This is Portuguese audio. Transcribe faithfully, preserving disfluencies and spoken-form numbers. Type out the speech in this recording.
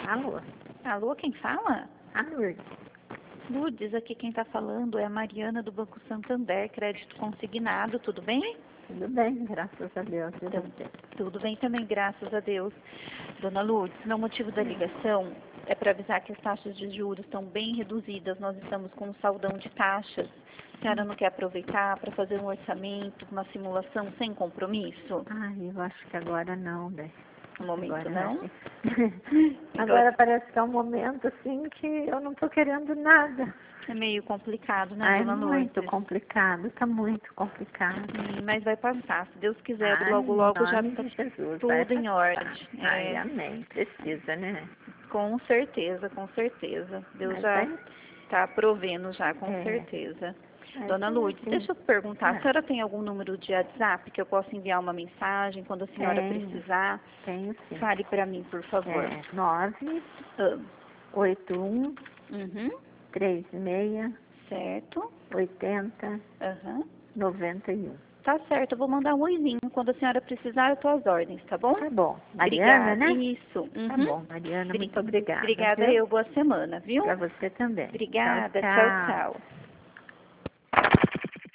Alô? Alô, quem fala? A Lourdes. Lourdes, aqui quem está falando é a Mariana do Banco Santander, crédito consignado, tudo bem? Tudo bem, graças a Deus. E Então, você? tudo bem também, graças a Deus. Dona Lourdes, meu motivo da ligação é para avisar que as taxas de juros estão bem reduzidas, nós estamos com um saldão de taxas. A senhora não quer aproveitar para fazer um orçamento, uma simulação sem compromisso? Ai, eu acho que agora não, né? No momento Agora, não? acho que- agora parece que é um momento, assim, que eu não tô querendo nada. É meio complicado, né, Ai, Dona muito Lourdes? complicado, tá muito complicado. Sim, mas vai passar, se Deus quiser, Ai, logo em logo já nome está de Jesus, vai tudo em passar. ordem. Ai, É, amém, precisa, né? com certeza, com certeza. Deus Mas já vai, está provendo já, com é, certeza. mas Dona é Lourdes, assim, deixa eu perguntar, a ah, senhora tem algum número de WhatsApp que eu possa enviar uma mensagem quando a senhora tenho, precisar? tenho sim. Fale para mim, por favor. É nove Ah, oito um uhum, três seis certo. oitenta Aham. noventa e um. Tá certo, eu vou mandar um oizinho. Quando a senhora precisar, eu tô às ordens, tá bom? Tá bom. Mariana, Obrigada. né? Isso. Tá Uhum. bom, Mariana, Bri- muito obrigada, Obrigada viu? eu. Boa semana, viu? Pra você também. Tchau, Obrigada. Tchau, tchau. tchau.